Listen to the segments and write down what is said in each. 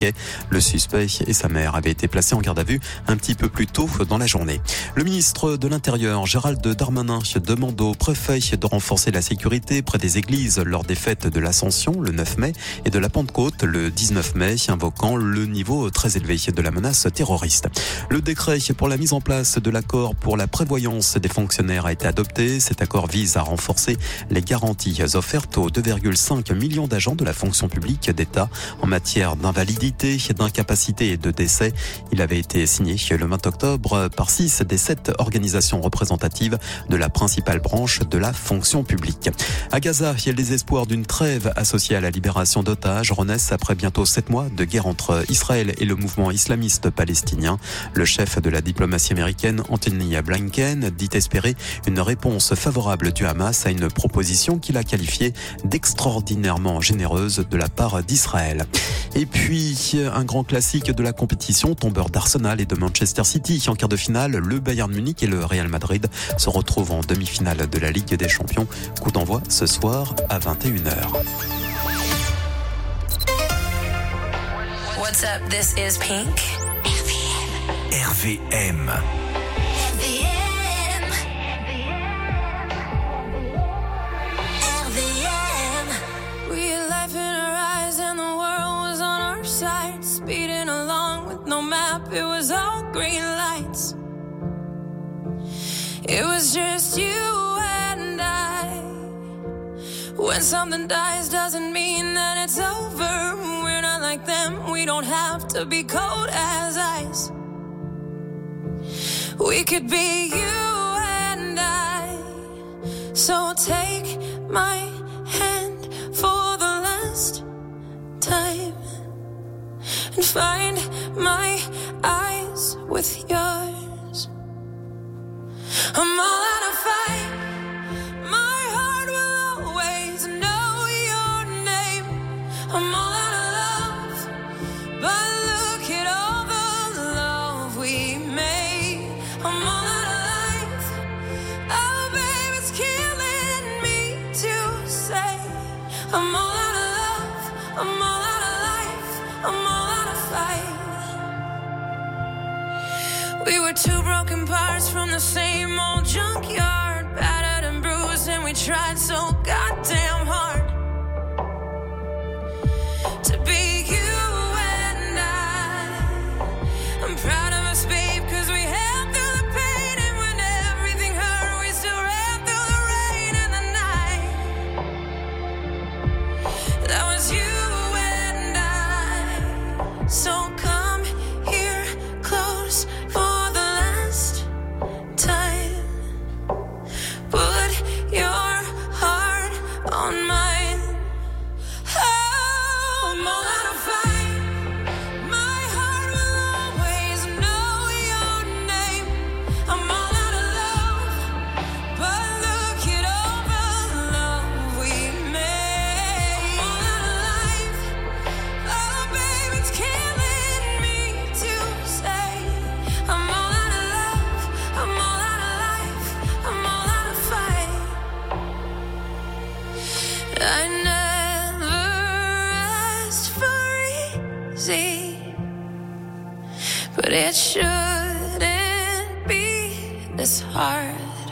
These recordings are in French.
Le suspect et sa mère avaient été placés en garde à vue un petit peu plus tôt dans la journée. Le ministre de l'Intérieur, Gérald Darmanin, demande au préfet de renforcer la sécurité près des églises lors des fêtes de l'Ascension le 9 mai et de la Pentecôte le 19 mai, invoquant le niveau très élevé de la menace terroriste. Le décret pour la mise en place de l'accord pour la prévoyance des fonctionnaires a été adopté. Cet accord vise à renforcer les garanties offertes aux 2,5 millions d'agents de la fonction publique d'État en matière d'invalidité, d'incapacité et de décès. Il avait été signé le 20 octobre par 6 des 7 organisations représentatives de la principale branche de la fonction publique. À Gaza, il y a les espoirs d'une trêve associée à la libération d'otages renaissent après bientôt 7 mois de guerre entre Israël et le mouvement islamiste palestinien. Le chef de la diplomatie américaine, Anthony Blinken, dit espérer une réponse favorable du Hamas à une proposition qu'il a qualifiée d'extraordinairement généreuse de la part d'Israël. Et puis, un grand classique de la compétition, tombeur d'Arsenal et de Manchester City. En quart de finale, le Bayern Munich et le Real Madrid se retrouvent en demi-finale de la Ligue des Champions. Coup d'envoi ce soir à 21h. What's up? This is Pink. RVM. Real life in our eyes and the world was on our side. Speeding along with no map, it was all green lights. It was just you and I. When something dies doesn't mean that it's over. We're not like them, we don't have to be cold as ice. We could be you and I. So take my hand for the last time and find my eyes with yours. I'm all out of fight. My heart will always know your name. I'm all out of love, but look at all the love we made. I'm all out of life. Oh, babe, it's killing me to say. I'm all out of love. I'm all out of life. I'm all out of fight. We were two broken parts from the same old junkyard, battered and bruised, and we tried so goddamn hard to be you and I. I'm proud of us, babe, 'cause we held through the pain, and when everything hurt, we still ran through the rain and the night. That was you and I. So come here close for the last time. Put your heart on mine. Oh, I'm all out of fight. My heart will always know your name. I'm all out of love, but look at all the love we made. I'm all out of life. Oh, babe, it's killing me to say. I'm all out of love. I'm all out of life. I'm all out of fight. I never asked for easy, but it shouldn't be this hard.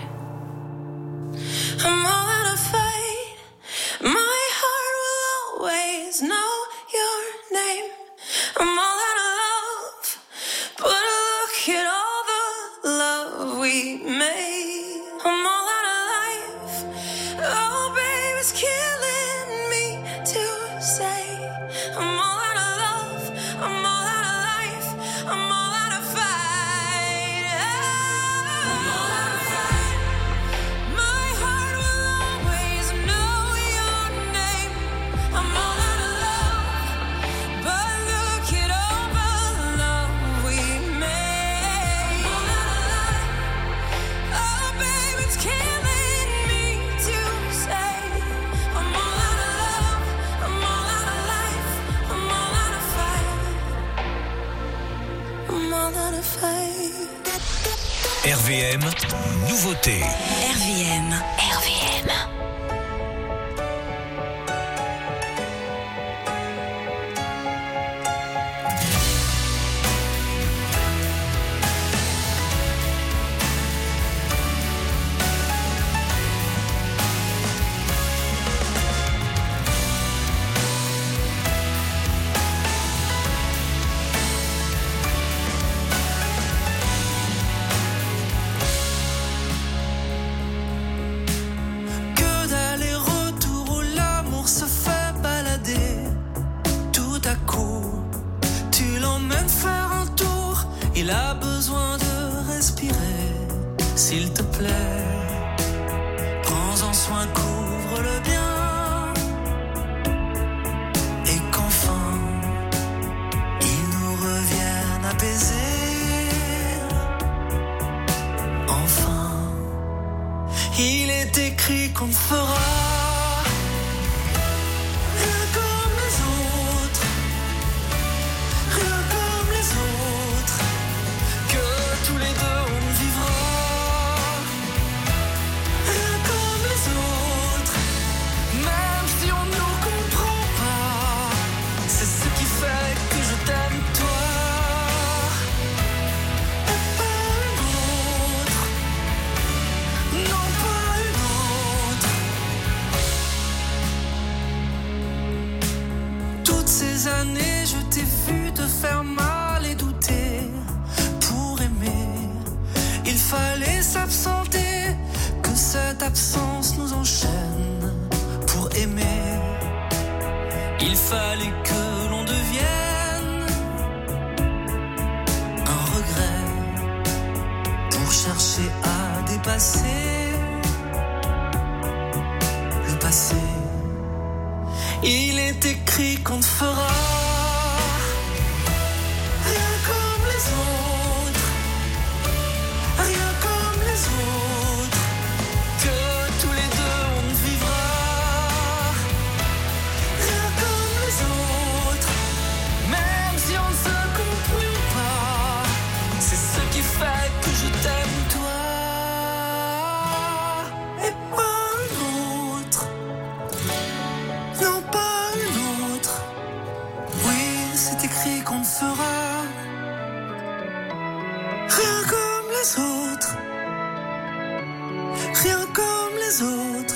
I'm all out of fight. My heart will always know your name. I'm all out of love, but look at all the love we made. I'm all out of life. Oh, babe, it's killing me to say. I'm all out of love. I'm all out of life. I'm all out of fight. I'm all out of fight. My heart will always know your name. I'm all out of love, but look at all the love we made. I'm all out of life. Oh, babe, it's killing me to say. I'm all out of love. I'm all out of life. I'm all out of fight. I'm all out of fight. RVM, nouveauté. RVM. RVM. Il a besoin de respirer, s'il te plaît. Prends-en soin, couvre-le bien. Et qu'enfin, il nous revienne apaisé. Enfin, il est écrit qu'on ne fera rien comme les autres. Rien comme les autres. Que tous les deux on vivra rien comme les autres. Même si on ne nous comprend pas, c'est ce qui fait que je t'aime toi. Et pas une autre. Non, pas une autre. Toutes ces années je t'ai vu te faire mal et douter. Pour aimer, il fallait s'absenter, que cette absence nous enchaîne. Pour aimer, il fallait que l'on devienne un regret pour chercher à dépasser le passé. Il est écrit qu'on ne fera rien comme les autres. Rien comme les autres. Que tous les deux on ne vivra rien comme les autres. Même si on ne se comprend pas, c'est ce qui fait que je t'aime toi. Et pas une autre. Non, pas une autre. Oui, c'est écrit qu'on ne fera rien comme les autres. Rien comme les autres.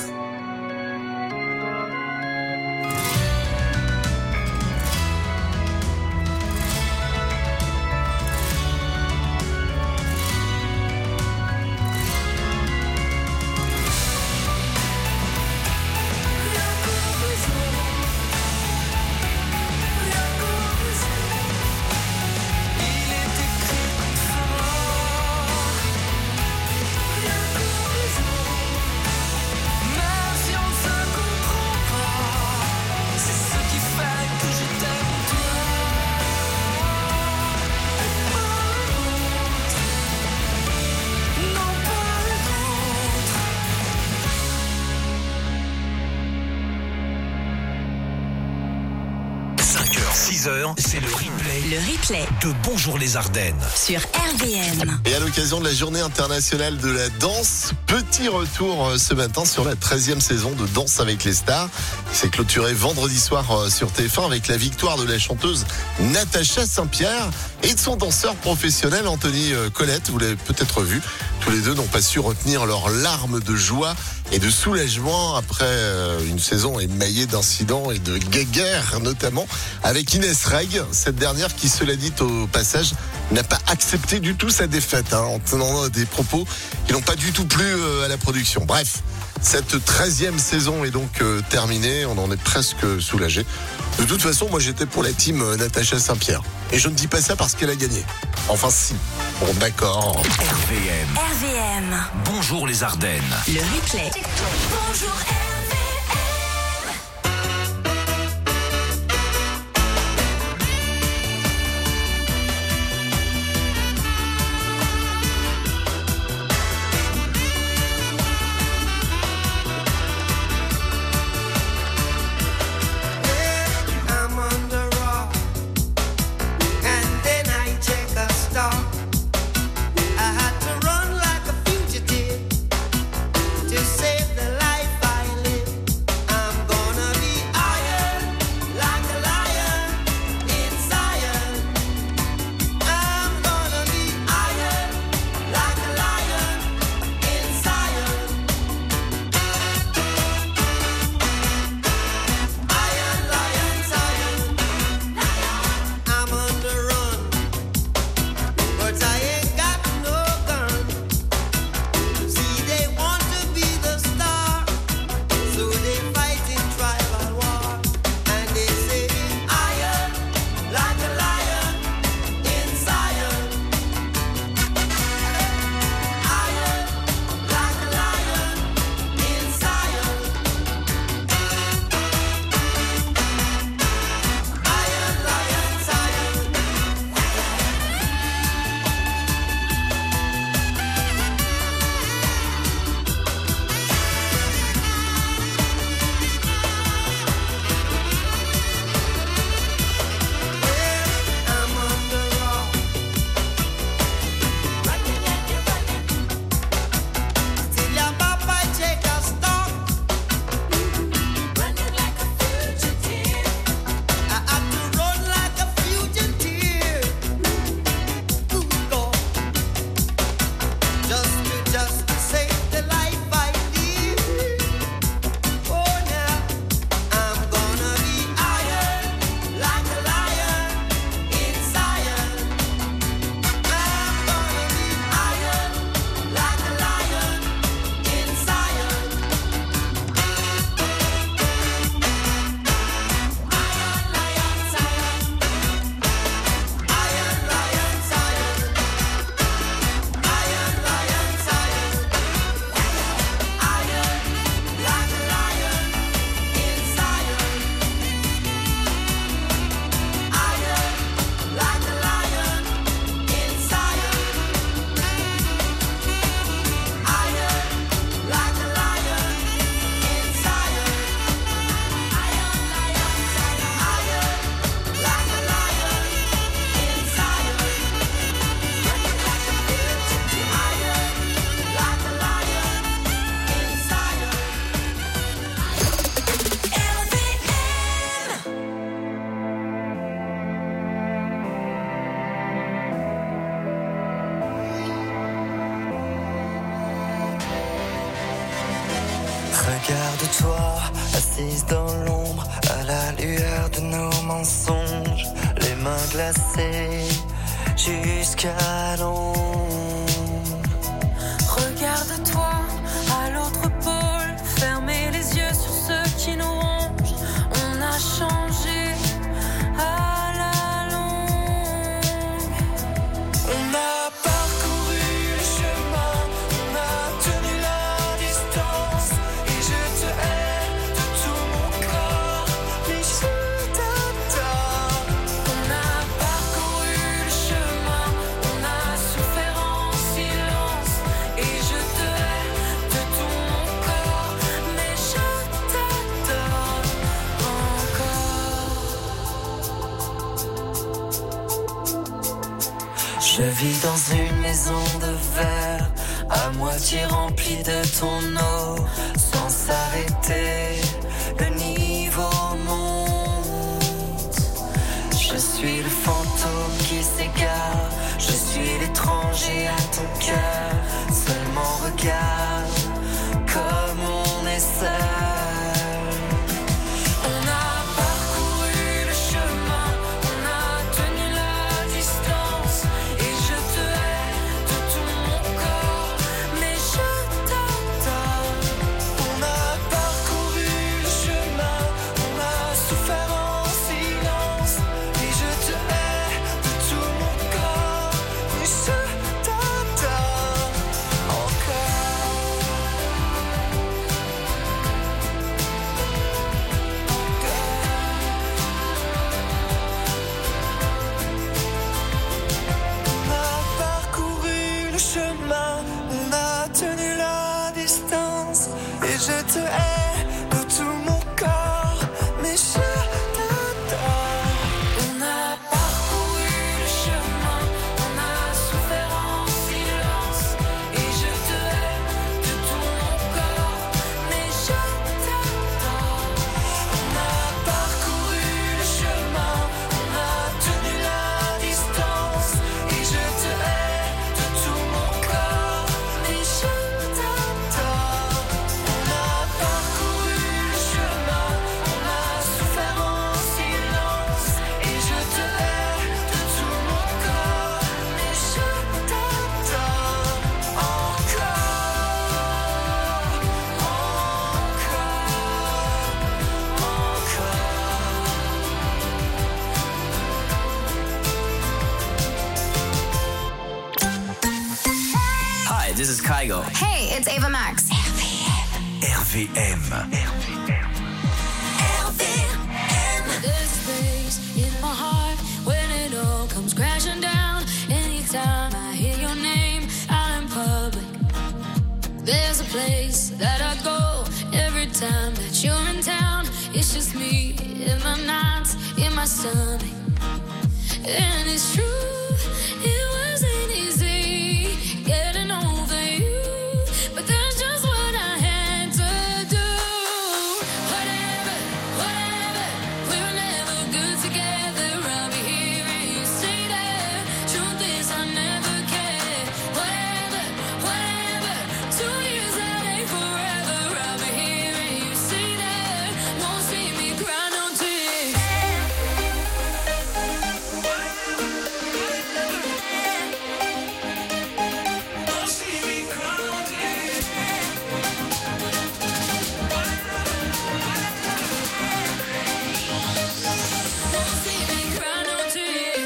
C'est le replay. Le replay De Bonjour les Ardennes. sur RVM. Et à l'occasion de la journée internationale de la danse, petit retour ce matin sur la 13e saison de Danse avec les stars. Il s'est clôturé vendredi soir sur TF1 avec la victoire de la chanteuse Natacha Saint-Pierre et de son danseur professionnel Anthony Colette. Vous l'avez peut-être vu. Tous les deux n'ont pas su retenir leurs larmes de joie et de soulagement après une saison émaillée d'incidents et de guéguerres, notamment avec Inès Reg, cette dernière qui, cela dit au passage, n'a pas accepté du tout sa défaite, en tenant des propos qui n'ont pas du tout plu à la production. Bref, cette 13e saison est donc terminée, on en est presque soulagé. De toute façon, moi j'étais pour la team Natacha Saint-Pierre. Et je ne dis pas ça parce qu'elle a gagné. Enfin si. Bon d'accord. RVM. RVM. Bonjour les Ardennes. Le replay. Bonjour RVM. I'm on the rock, and then I check a stop. I had to run like a fugitive to save the life I live. Regarde-toi, assise dans l'ombre, à la lueur de nos mensonges, les mains glacées jusqu'à l'ombre. Regarde-toi à l'autre pôle, fermez les yeux sur ceux qui nous rongent. On a changé à la longue. On a parcouru le chemin, on a tenu la distance, et je te hais de tout mon corps, mais je t'adore. On a parcouru le chemin, on a souffert en silence, et je te hais de tout mon corps, mais je t'adore encore. Je vis dans une maison de verre, à moitié remplie de ton eau, sans s'arrêter, le niveau monte. Je suis le fantôme qui s'égare, je suis l'étranger à ton cœur, seulement regarde comme on est seul. On a parcouru le chemin, on a tenu la distance, et je te hais de tout mon corps, mais je t'adore. On a parcouru le chemin, on a souffert en silence, et je te hais de tout mon corps, mais je t'adore encore. On a parcouru le chemin, on a tenu la distance, et je te hais de tout mon corps, mais je t'adore. On a parcouru le chemin, on a souffert en silence, et je te hais de tout mon corps, mais je t'adore. On a parcouru le chemin, on a tenu la distance, et je te hais de tout mon corps, mais je t'adore. On a parcouru le chemin, on a souffert en silence, et je te hais de tout mon corps, mais je t'adore encore, Hi, this is Kygo. Hey, it's Ava Max. RVM. There's space in my heart when it all comes crashing down. Anytime I hear your name out in public, there's a place that I go every time that you're in town. It's just me in my nights, in my stomach, and it's true. It wasn't easy getting over you, but that's just what I had to do. Whatever, whatever, we were never good together. I'll be here and you stay there. Truth is, I never cared. Whatever, whatever, 2 years that ain't forever. I'll be here and you stay there. Won't see me cry no tears. Won't see me cry no tears.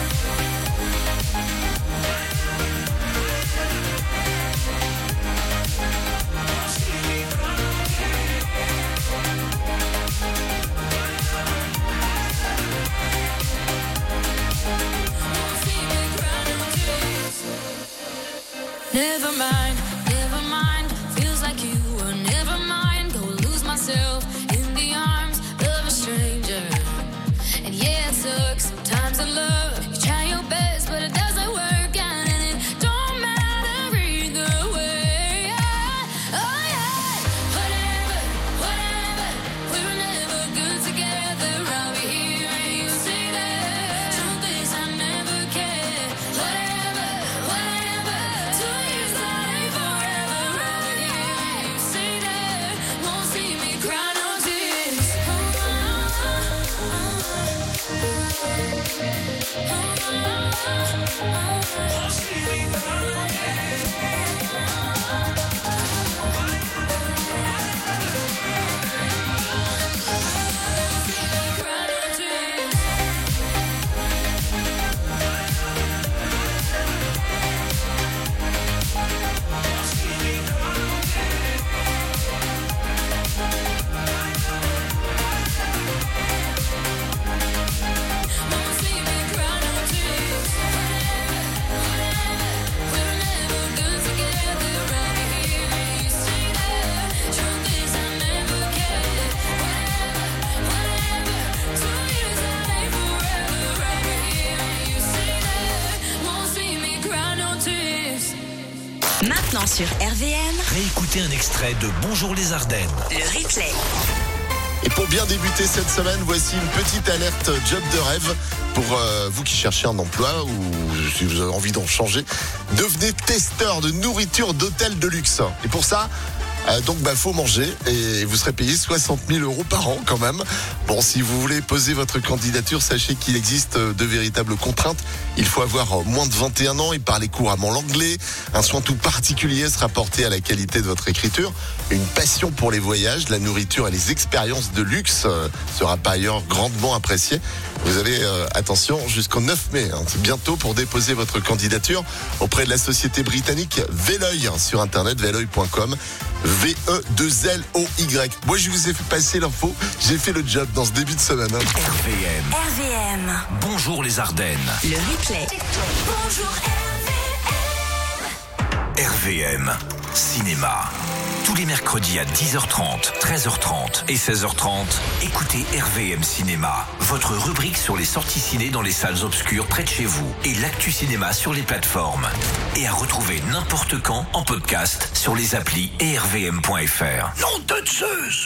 Won't see me cry no tears. Never mind, never mind. Feels like you were never mind. Go lose myself in the arms of a stranger. And yeah, it sucks sometimes in love. You try your best, but it doesn't work out, and it don't matter either way. Oh yeah, whatever, whatever. We were never good together. I'll be here and you stay there. Truth is, I never cared. Whatever, whatever. 2 years that ain't forever. I'll be here and you stay there. Won't Maintenant sur RVM, Réécoutez un extrait de Bonjour les Ardennes. le replay. Et pour bien débuter cette semaine, voici une petite alerte job de rêve pour vous qui cherchez un emploi ou si vous avez envie d'en changer. Devenez testeur de nourriture d'hôtel de luxe. Et pour ça, faut manger et vous serez payé 60 000 € par an quand même. Bon, si vous voulez poser votre candidature, sachez qu'il existe de véritables contraintes. Il faut avoir moins de 21 ans et parler couramment l'anglais. Un soin tout particulier sera porté à la qualité de votre écriture. Une passion pour les voyages, la nourriture et les expériences de luxe sera par ailleurs grandement appréciée. Vous avez, attention, jusqu'au 9 mai, c'est bientôt pour déposer votre candidature auprès de la société britannique Veloy sur internet, veloy.com. V-E-2-L-O-Y. Moi, je vous ai fait passer l'info. J'ai fait le job dans ce début de semaine. RVM. RVM, Bonjour les Ardennes. le replay. Bonjour RVM. Cinéma. Tous les mercredis à 10h30, 13h30 et 16h30, écoutez RVM Cinéma, votre rubrique sur les sorties ciné dans les salles obscures près de chez vous et l'actu cinéma sur les plateformes. Et à retrouver n'importe quand en podcast sur les applis et rvm.fr. Non de Zeus!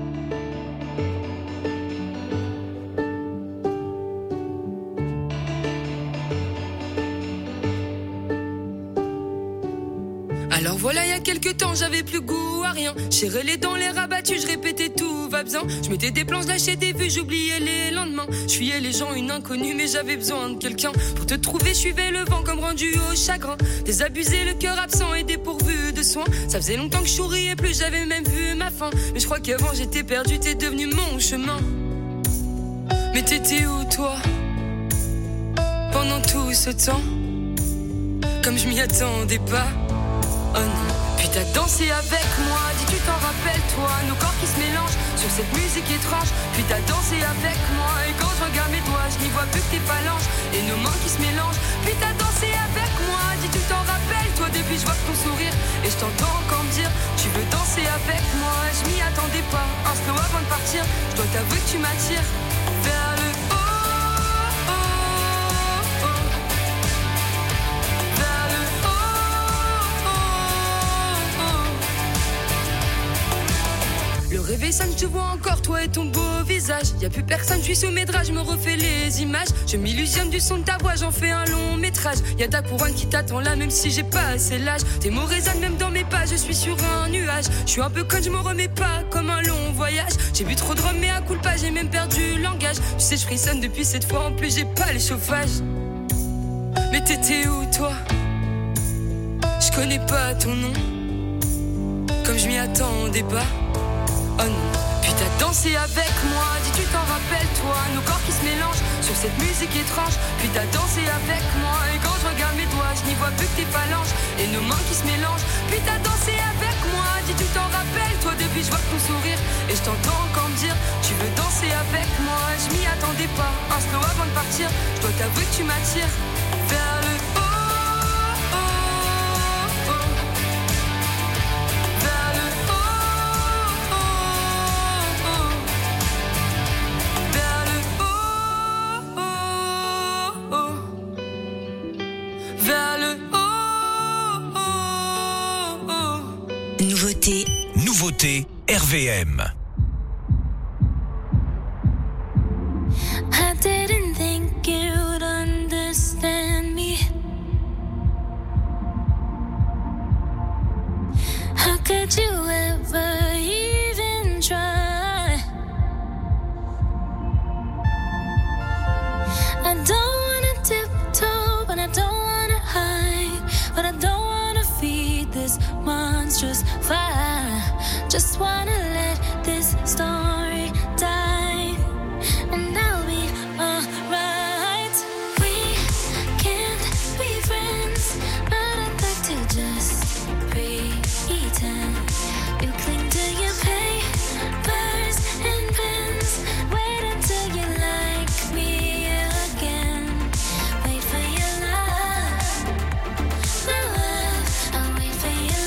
Alors voilà, il y a quelques temps, j'avais plus goût à rien. J'ai les dents, les rabattus, je répétais tout va bien. Je mettais des planches, lâchais des vues, j'oubliais les lendemains. Je fuyais les gens, une inconnue, mais j'avais besoin de quelqu'un. Pour te trouver, je suivais le vent comme rendu au chagrin. Désabusé, le cœur absent et dépourvu de soins. Ça faisait longtemps que je souriais plus, j'avais même vu ma fin. Mais je crois qu'avant j'étais perdu, t'es devenu mon chemin. Mais t'étais où toi? Pendant tout ce temps, comme je m'y attendais pas. Oh non, puis t'as dansé avec moi, dis tu t'en rappelles toi, nos corps qui se mélangent sur cette musique étrange. Puis t'as dansé avec moi, et quand je regarde mes doigts, je n'y vois plus que tes phalanges et nos mains qui se mélangent. Puis t'as dansé avec moi, dis tu t'en rappelles toi, depuis je vois ton sourire et je t'entends encore me dire tu veux danser avec moi. Je m'y attendais pas, un slow avant de partir, je dois t'avouer que tu m'attires vers le haut. Le réveil sonne, je te vois encore, toi et ton beau visage. Y'a plus personne, je suis sous mes draps, je me refais les images. Je m'illusionne du son de ta voix, j'en fais un long métrage. Y'a ta couronne qui t'attend là, même si j'ai pas assez l'âge. Tes mots résonnent même dans mes pas, je suis sur un nuage. Je suis un peu conne, je me remets pas comme un long voyage. J'ai bu trop de rhum, mais à coup de pas, j'ai même perdu le langage. Tu sais, je frissonne depuis cette fois, en plus j'ai pas le chauffage. Mais t'étais où toi? Je connais pas ton nom, comme je m'y attendais pas. Oh non, puis t'as dansé avec moi, dis tu t'en rappelles toi, nos corps qui se mélangent sur cette musique étrange. Puis t'as dansé avec moi, et quand je regarde mes doigts, je n'y vois plus que tes phalanges et nos mains qui se mélangent. Puis t'as dansé avec moi, dis tu t'en rappelles toi, depuis je vois ton sourire et je t'entends encore me dire tu veux danser avec moi. Je m'y attendais pas, un slow avant de partir, je dois t'avouer que tu m'attires vers le haut. Nouveauté RVM. I didn't think you'd understand me. How could you ever even try? I don't wanna tiptoe, but I don't but I don't wanna feed this monstrous fire. Just wanna let this story die, and I'll be alright. We can't be friends, but I'd like to just pretend. You cling to your papers and pens. Wait until you like me again. Wait for your love, love. I'll wait for your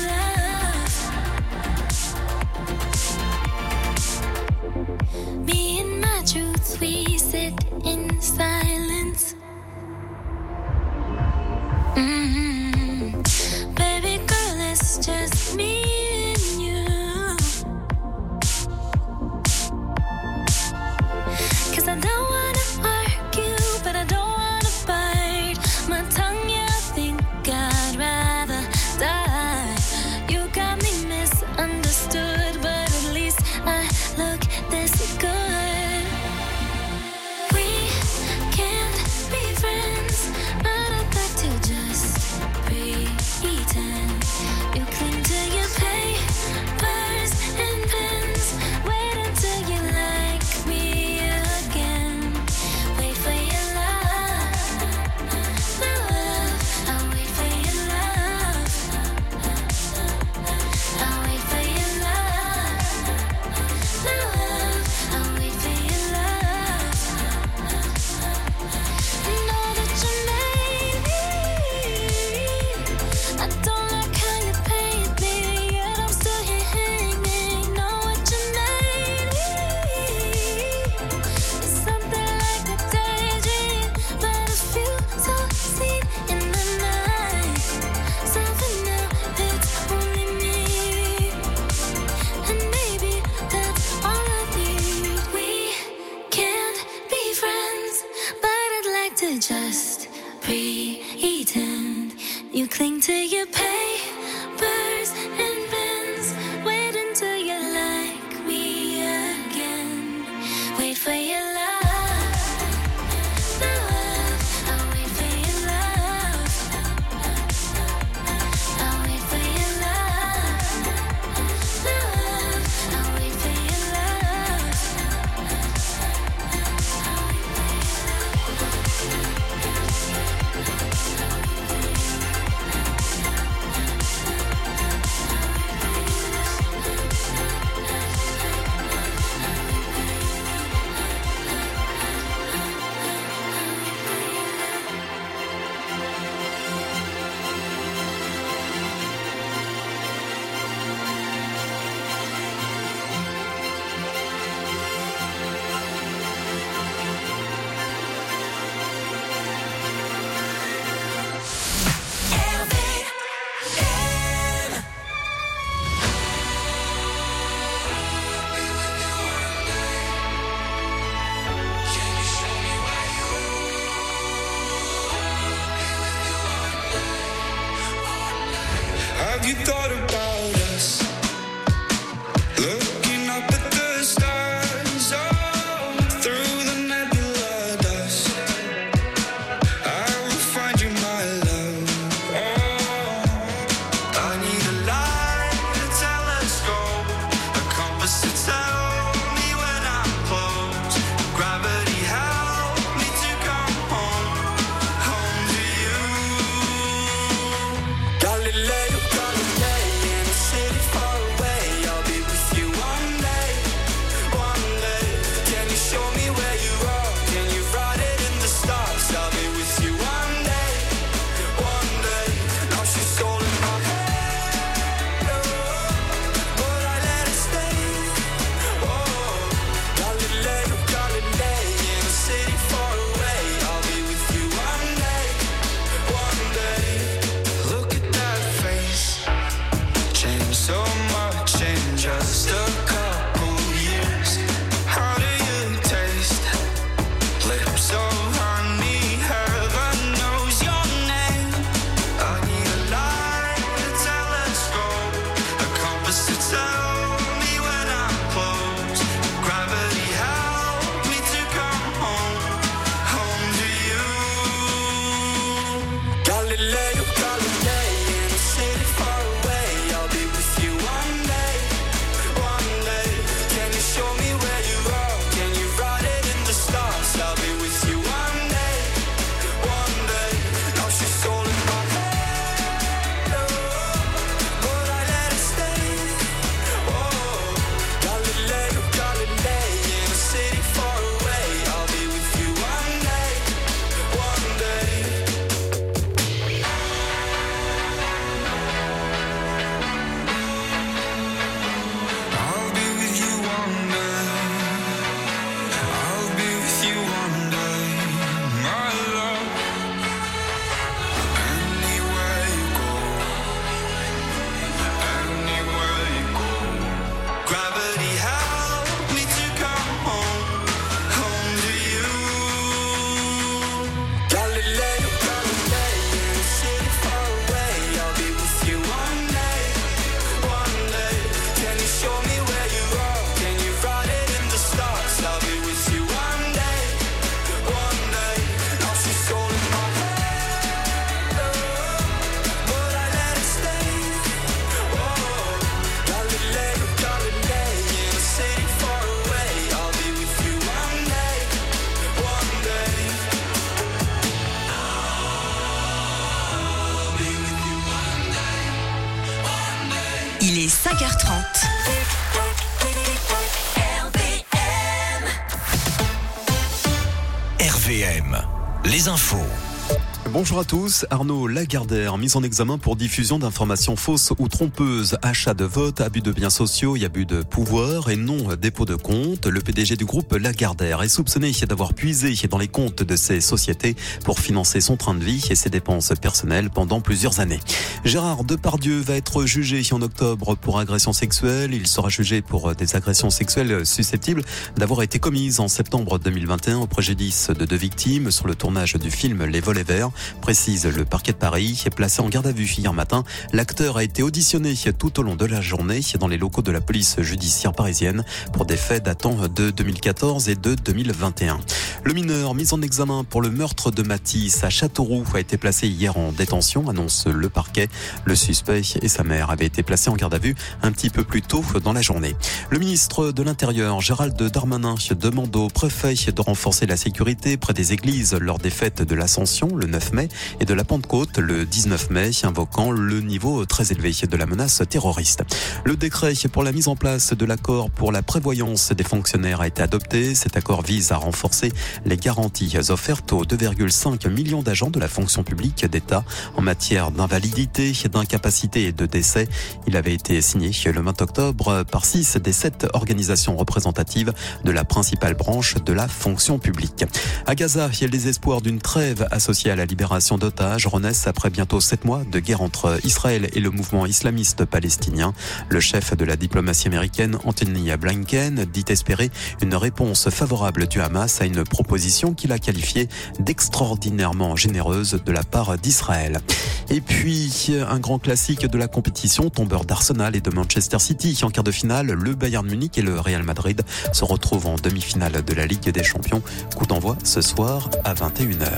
love. Me and my truths, we sit in silence. Baby girl, it's just me and you. 'Cause I don't wanna argue, but I don't wanna bite my tongue. Yeah, I think I'd rather die. You got me misunderstood, but at least I look this good. We can't be friends, but I'd like to just pretend. You cling to your papers and pens. Wait until you like me again. Wait for your love, love. I'll wait for your love. I'll wait for your love, love. I'll wait for your love. Know that you made me. I don't like how you paint me, yet I'm still here hanging. Know what you made me. It's something like a daydream, but I feel so seen in the night. Something now, it's only me, and maybe that's all I need. We can't be friends, but I'd like to just pretend. You cling to your papers and pens. Wait until you like me again. Wait for your love, love. I'll wait for your love. I'll wait for your love, love. I'll wait for your love. Have you thought about us? Looking up at the stars, oh, through the nebula dust. I will find you, my love. Oh, I need a light, a telescope, a compass to tell me when I'm close. Gravity help me to come home, home to you. Galileo, Galilei, in a city far away. I'll be with you one day, one day. Can you show me where you are? Can you write it in the stars? I'll be with you one day, one day. Now she's all in my head, oh, but I let it stay. Oh, Galileo, Galilei, in a city far away. I'll be with you one day, one day. Look at that face, changed so much in just a couple years. How do you taste? Lips so honey, heaven knows your name. I need a light, a telescope, a compass to tell me when I'm close. Gravity help me to come home, home to you. Galileo, Galilei, est 5h30. RVM, les infos. Bonjour à tous. Arnaud Lagardère, mis en examen pour diffusion d'informations fausses ou trompeuses, achat de vote, abus de biens sociaux et abus de pouvoir et non dépôt de compte. Le PDG du groupe Lagardère est soupçonné d'avoir puisé dans les comptes de ses sociétés pour financer son train de vie et ses dépenses personnelles pendant plusieurs années. Gérard Depardieu va être jugé en octobre pour agression sexuelle. Il sera jugé pour des agressions sexuelles susceptibles d'avoir été commises en septembre 2021 au préjudice de 2 victimes sur le tournage du film Les Volets Verts. Précise le parquet de Paris. Placé en garde à vue hier matin, l'acteur a été auditionné tout au long de la journée dans les locaux de la police judiciaire parisienne pour des faits datant de 2014 et de 2021. Le mineur mis en examen pour le meurtre de Matisse à Châteauroux a été placé hier en détention, annonce le parquet. Le suspect et sa mère avaient été placés en garde à vue un petit peu plus tôt dans la journée. Le ministre de l'Intérieur, Gérald Darmanin, demande au préfet de renforcer la sécurité près des églises lors des fêtes de l'Ascension, le 9 mai, et de la Pentecôte, le 19 mai, invoquant le niveau très élevé de la menace terroriste. Le décret pour la mise en place de l'accord pour la prévoyance des fonctionnaires a été adopté. Cet accord vise à renforcer les garanties offertes aux 2,5 millions d'agents de la fonction publique d'État en matière d'invalidité, d'incapacité et de décès. Il avait été signé le 20 octobre par 6 des 7 organisations représentatives de la principale branche de la fonction publique. À Gaza, il y a les espoirs d'une trêve associée à la libération d'otages renaissent après bientôt 7 mois de guerre entre Israël et le mouvement islamiste palestinien. Le chef de la diplomatie américaine, Anthony Blinken, dit espérer une réponse favorable du Hamas à une proposition qu'il a qualifiée d'extraordinairement généreuse de la part d'Israël. Et puis, un grand classique de la compétition, tombeur d'Arsenal et de Manchester City. En quart de finale, le Bayern Munich et le Real Madrid se retrouvent en demi-finale de la Ligue des Champions. Coup d'envoi ce soir à 21h.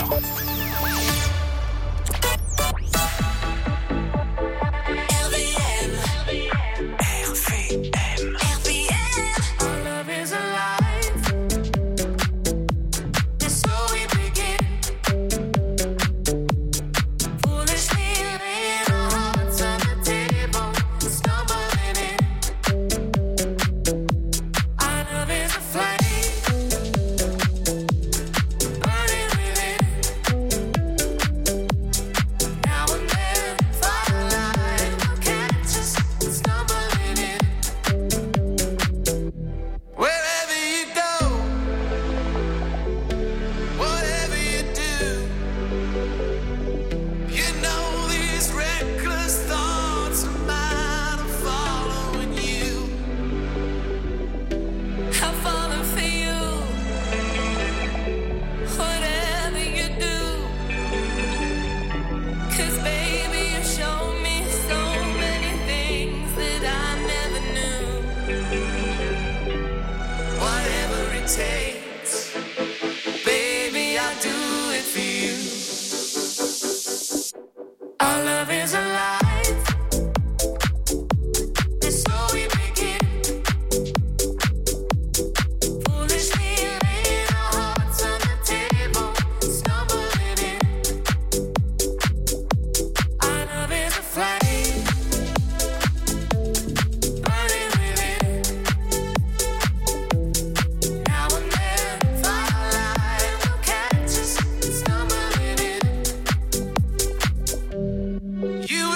You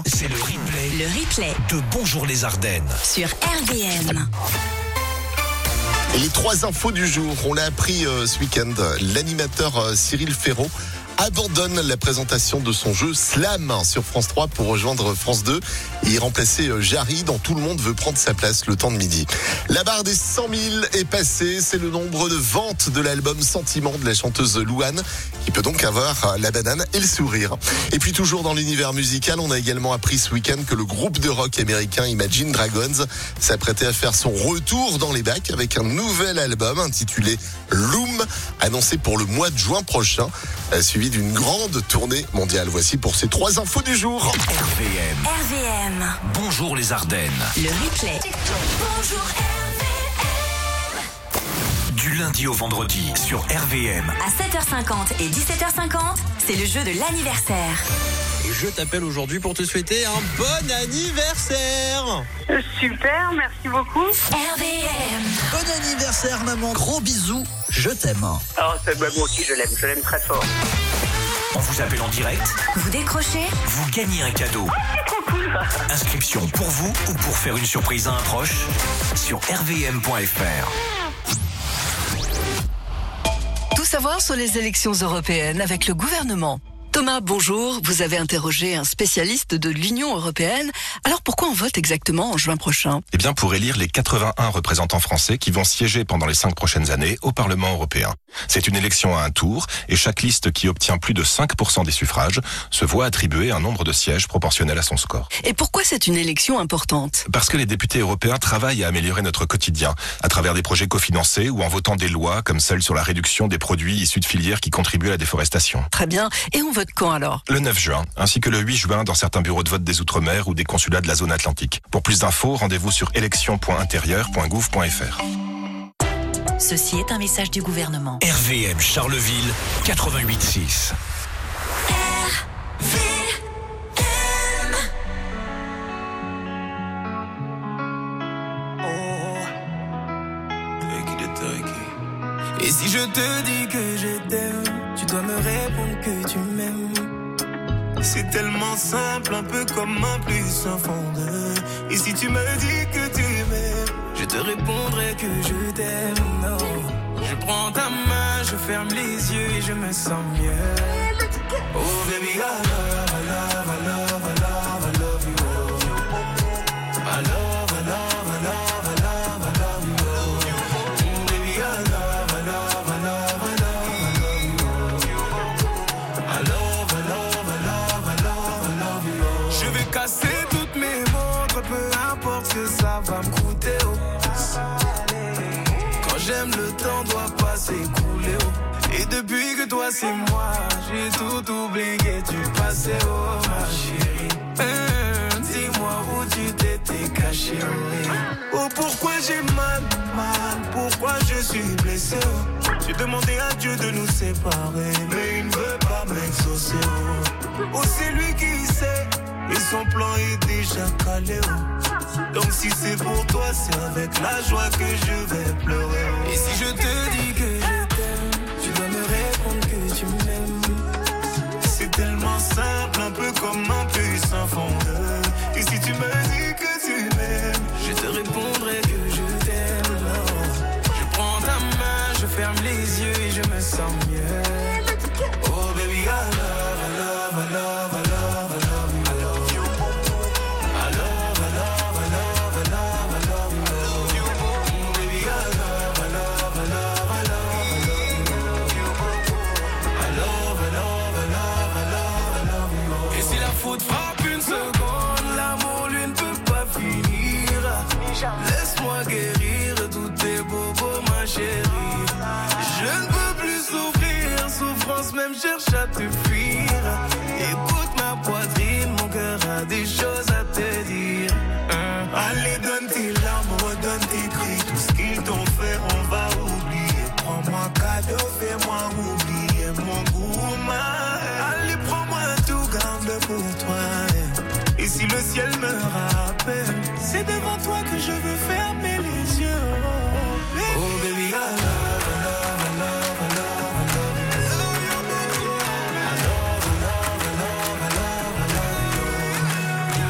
C'est le replay Le replay de Bonjour les Ardennes. sur RVM. Et les 3 infos du jour, on l'a appris ce week-end. L'animateur Cyril Ferraud abandonne la présentation de son jeu Slam sur France 3 pour rejoindre France 2 et remplacer Jarry dont tout le monde veut prendre sa place le temps de midi. La barre des 100 000 est passée, c'est le nombre de ventes de l'album Sentiment de la chanteuse Louane qui peut donc avoir la banane et le sourire. Et puis toujours dans l'univers musical, on a également appris ce week-end que le groupe de rock américain Imagine Dragons s'apprêtait à faire son retour dans les bacs avec un nouvel album intitulé Loom, annoncé pour le mois de juin prochain, suivi d'une grande tournée mondiale. Voici pour ces 3 infos du jour. RVM. RVM. Bonjour les Ardennes. Le replay. Bonjour Du lundi au vendredi sur RVM. À 7h50 et 17h50, c'est le jeu de l'anniversaire. Et je t'appelle aujourd'hui pour te souhaiter un bon anniversaire. Super, merci beaucoup. RVM. Bon anniversaire maman, gros bisous, je t'aime. Oh, moi aussi je l'aime très fort. On vous appelle en direct. Vous décrochez? Vous gagnez un cadeau. Inscription pour vous ou pour faire une surprise à un proche sur rvm.fr. Tout savoir sur les élections européennes avec le gouvernement. Thomas, bonjour. Vous avez interrogé un spécialiste de l'Union européenne. Alors pourquoi on vote exactement en juin prochain? Eh bien, pour élire les 81 représentants français qui vont siéger pendant les 5 prochaines années au Parlement européen. C'est une élection à un tour et chaque liste qui obtient plus de 5% des suffrages se voit attribuer un nombre de sièges proportionnel à son score. Et pourquoi c'est une élection importante? Parce que les députés européens travaillent à améliorer notre quotidien à travers des projets cofinancés ou en votant des lois comme celle sur la réduction des produits issus de filières qui contribuent à la déforestation. Très bien. Et on vote quand alors? Le 9 juin, ainsi que le 8 juin dans certains bureaux de vote des Outre-mer ou des consulats de la zone atlantique. Pour plus d'infos, rendez-vous sur élection.intérieur.gouv.fr. Ceci est un message du gouvernement. RVM Charleville 88.6. Et si je te dis que je t'aime, tu dois me répondre que tu m'aimes. C'est tellement simple, un peu comme un plus sans fondeur. Et si tu me dis que tu m'aimes, je te répondrai que je t'aime. Non. Je prends ta main, je ferme les yeux et je me sens mieux. Oh baby, I love, I love, I love, I love, I love you. I love, I love, I love, I love, I love you. Baby, I love, I love, I love, I love, I love you. I love, I love, I love, I love, I love you. Je vais casser toutes mes montres, peu importe ce que ça va me coûter. Quand j'aime, le temps doit pas s'écouler. Et depuis que toi c'est moi, j'ai tout oublié du passé, oh ma chérie. Dis-moi où tu t'étais caché, oh pourquoi j'ai mal, pourquoi je suis blessé, oh. J'ai demandé à Dieu de nous séparer, mais il ne veut pas m'exaucer, oh. Oh c'est lui qui sait, et son plan est déjà calé, oh. Donc si c'est pour toi, c'est avec la joie que je vais pleurer, oh. Et si je te dis que je t'aime, tu dois me répondre que tu m'aimes. C'est tellement simple, un peu comme un puissant fondeur. Et si tu me dis que tu m'aimes, je te répondrai que je t'aime. Non. Je prends ta main, je ferme les yeux et je me sens mieux. Oh baby, I love, I love, I love, I love, I love you. I love, I love, I love, I love, I love you. Baby, I love, I love, I love, I love, I love you. I love, I love, I love, I love, I love you. Et si la faute frappe une seconde, l'amour lui ne peut pas finir. Laisse-moi guérir tous tes bobos, ma chérie. Je ne peux plus souffrir, souffrance même cherche à te fuir. Écoute ma poitrine, mon cœur a des choses à te dire. Allez, donne tes larmes, redonne tes cris. Tout ce qu'ils t'ont fait, on va oublier. Prends-moi cadeau, fais-moi oublier mon gourmand. Allez, prends-moi tout, garde pour toi. Et si le ciel me rappelle, c'est devant toi que je veux fermer les yeux. Oh baby, I love, I love, I love, I love, I love you. I love, I love, I love, I love, I love you.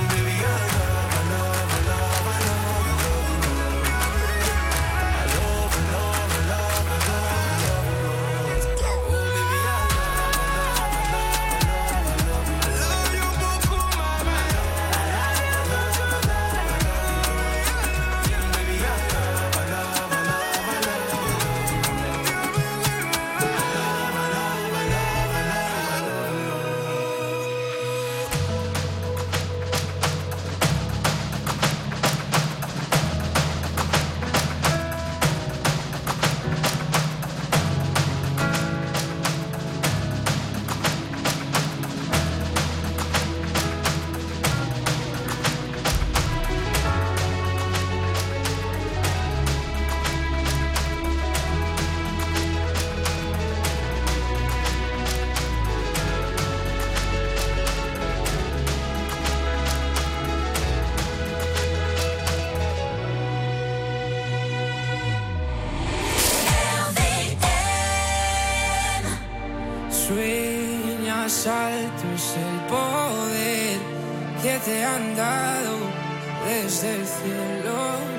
más alto es el poder que te han dado desde el cielo.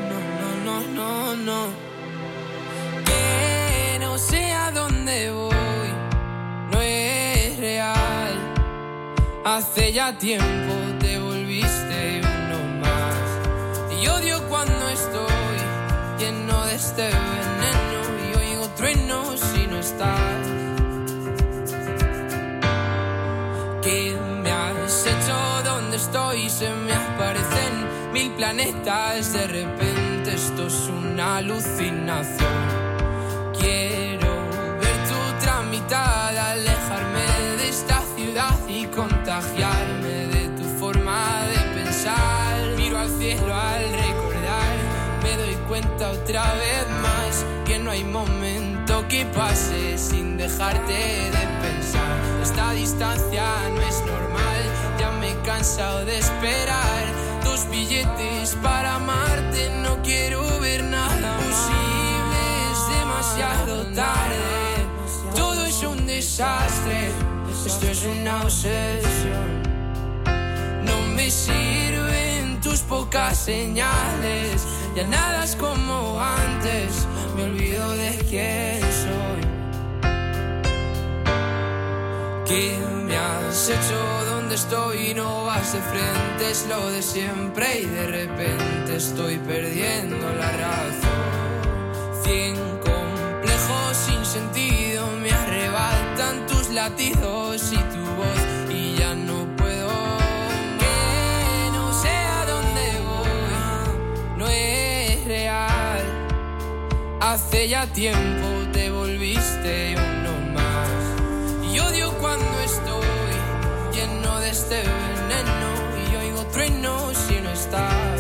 No. Que no sé a dónde voy, no es real. Hace ya tiempo te volviste uno más. Y odio cuando estoy lleno de este veneno y oigo truenos si no estás. ¿Qué me has hecho? ¿Dónde estoy? Se me aparecen 1000 planetas. De repente esto es una alucinación. Quiero ver tu otra mitad, alejarme de esta ciudad y contagiarme de tu forma de pensar. Miro al cielo al recordar, me doy cuenta otra vez más que no hay momento que pase sin dejarte de pensar. Esta distancia no es normal, ya me he cansado de esperar tus billetes para amarte. No quiero ver nada posible, es demasiado tarde. Todo es un desastre, esto es una obsesión. No me sirven tus pocas señales, ya nada es como antes, me olvido de quién soy. ¿Qué me has hecho? ¿Dónde estoy? No vas de frente, es lo de siempre y de repente estoy perdiendo la razón. 100 complejos sin sentido me arrebatan tus latidos y tu voz y ya no puedo. Que no sé a dónde voy, no es real. Hace ya tiempo te volviste uno más. Y odio cuando estoy lleno de este veneno y oigo truenos si no estás.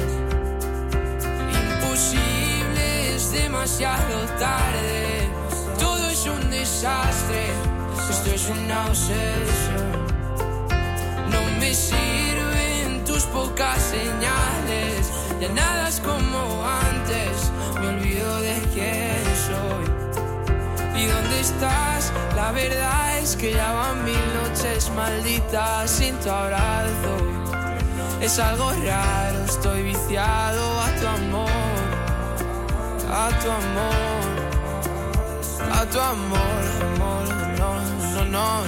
Imposible, es demasiado tarde. Todo es un desastre, esto es una obsesión. No me sirven tus pocas señales, ya nada es como antes, me olvido de quién soy. ¿Y dónde estás? La verdad es que ya van 1000 noches malditas sin tu abrazo. Es algo raro, estoy viciado a tu amor, a tu amor, a tu amor, amor, no.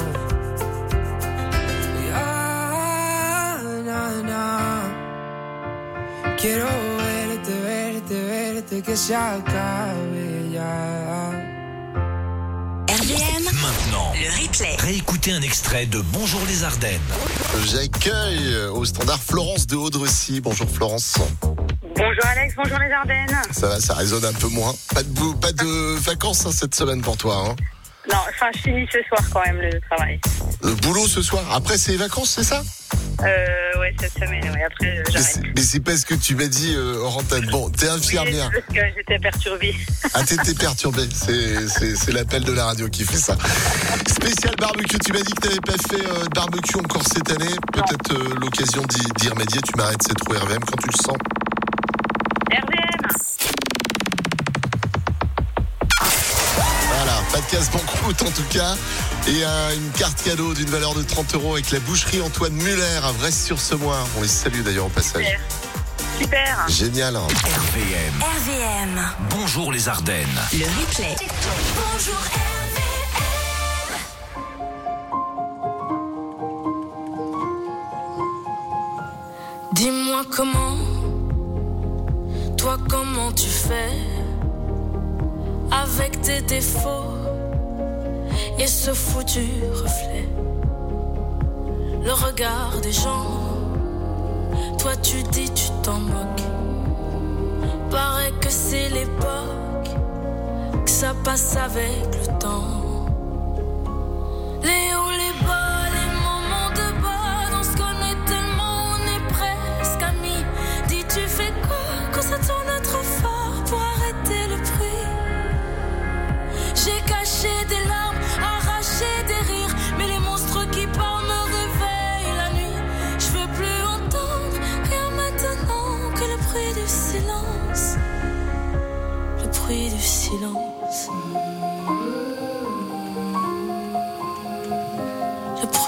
Quiero verte, que se acabe ya. RVM, Maintenant, le replay. réécoutez un extrait de Bonjour les Ardennes. J'accueille au standard Florence de Haudrecy. Bonjour Florence. Bonjour Alex, bonjour les Ardennes. Ça va, ça résonne un peu moins. Pas de vacances cette semaine pour toi, hein? Non, enfin je finis ce soir quand même le travail. Le boulot ce soir. Après c'est les vacances, c'est ça? Ouais, cette semaine, ouais, après j'arrête. Mais c'est pas ce que tu m'as dit hors antenne. Bon, t'es infirmière. Oui, parce que j'étais perturbée. Ah, t'étais perturbée. C'est l'appel de la radio qui fait ça. Spécial barbecue. Tu m'as dit que t'avais pas fait de barbecue encore cette année. Peut-être l'occasion d'y remédier. Tu m'arrêtes, c'est trop RVM quand tu le sens. RVM. Voilà, pas de casse-banqueroute en tout cas. Et une carte cadeau d'une valeur de 30 € avec la boucherie Antoine Muller à Vresse-sur-Semois. On les salue d'ailleurs au passage. Super. Génial. Hein. RVM, Bonjour les Ardennes. le replay. Bonjour Dis-moi comment tu fais avec tes défauts et ce foutu reflet. Le regard des gens, toi tu dis tu t'en moques. Paraît que c'est l'époque, que ça passe avec le temps. Les hauts, les bas, les moments de bonne, on se connaît tellement, on est presque amis. Dis tu fais quoi quand ça tourne trop fort pour arrêter le bruit? J'ai caché des larmes, arraché des rires, mais les monstres qui parlent me réveillent la nuit. Je veux plus entendre rien maintenant que le bruit du silence. Le bruit du silence. Le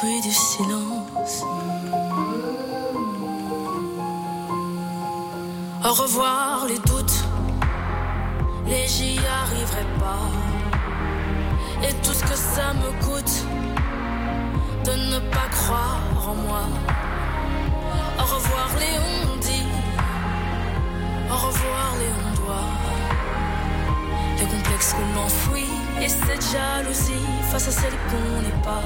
Au revoir les doutes, les j'y arriverai pas. Et tout ce que ça me coûte de ne pas croire en moi. Au revoir les on-dit, au revoir les on-doit. Les complexes qu'on enfouit et cette jalousie face à celle qu'on n'est pas.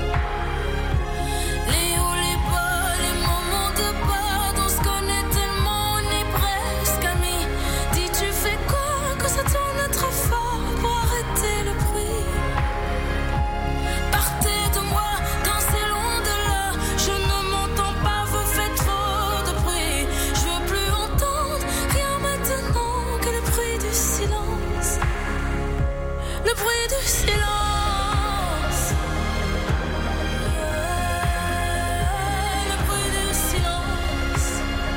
Les hauts, les bas, les moments de pardon, on se connaît tellement, on est presque amis. Dis tu fais quoi quand ça tourne trop fort pour arrêter le bruit? Partez de moi, dansez loin de là. Je ne m'entends pas, vous faites trop de bruit. Je veux plus entendre rien maintenant que le bruit du silence. Le bruit du silence. Le bruit du silence.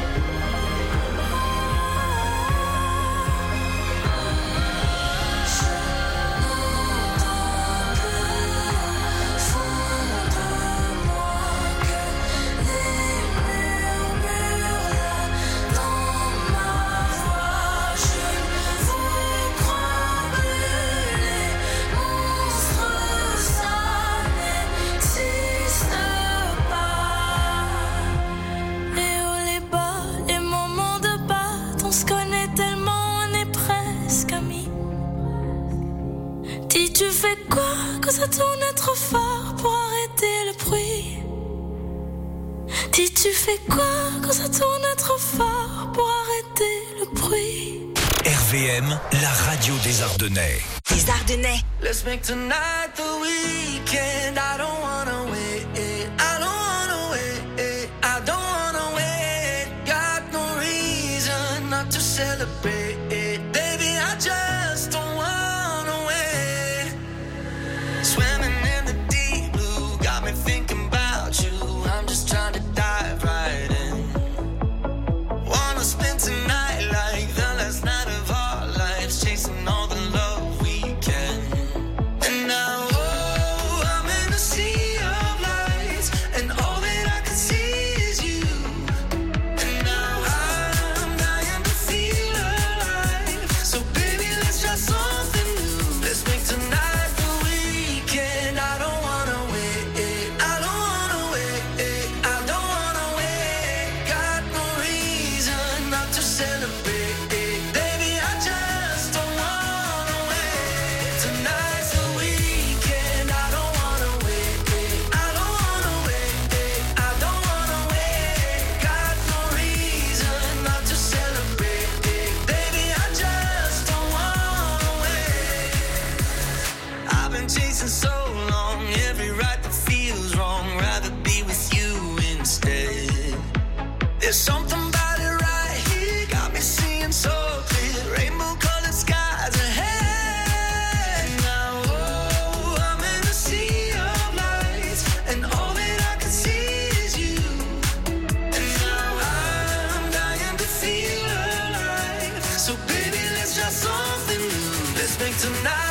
Je n'entends plus au fond de moi que les murmures là dans ma voix. Je ne vous crois plus, les monstres ça n'existe pas. Les hauts, les bas, les moments de batte, on se connaît tellement, on est presque amis. Dis tu fais quoi quand ça tourne trop fort pour arrêter le bruit? Dis tu fais quoi quand ça tourne trop fort pour arrêter le bruit? RVM, la radio des Ardennais. Les Ardennais. Let's make tonight the weekend. I don't wanna wait. I don't wanna wait. I don't wanna wait. Got no reason not to celebrate. Baby, I just don't wanna wait. Swimming in the deep blue got me thinking about you. I'm just trying to dive right in. Wanna spend tonight like the last night of our lives, chasing all the love we can. And now, oh, I'm in a sea of lights, and all that I can see is you. And now I'm dying to feel alive. So baby, let's try something new. Let's make tonight the weekend. I don't wanna wait. I don't wanna wait. I don't wanna wait. Got no reason not to celebrate. Baby, I just don't wanna wait. Tonight's the weekend. I don't wanna wait. I don't wanna wait. I don't wanna wait. Got no reason not to celebrate. Baby, I just don't wanna wait. I've been chasing so long, every right that feels wrong. Rather be with you instead. There's something about it right here, got me seeing so clear. Rainbow colored skies ahead. Now, oh, I'm in a sea of lights, and all that I can see is you. And now I'm dying to feel alive. So baby, let's try something new. Let's make tonight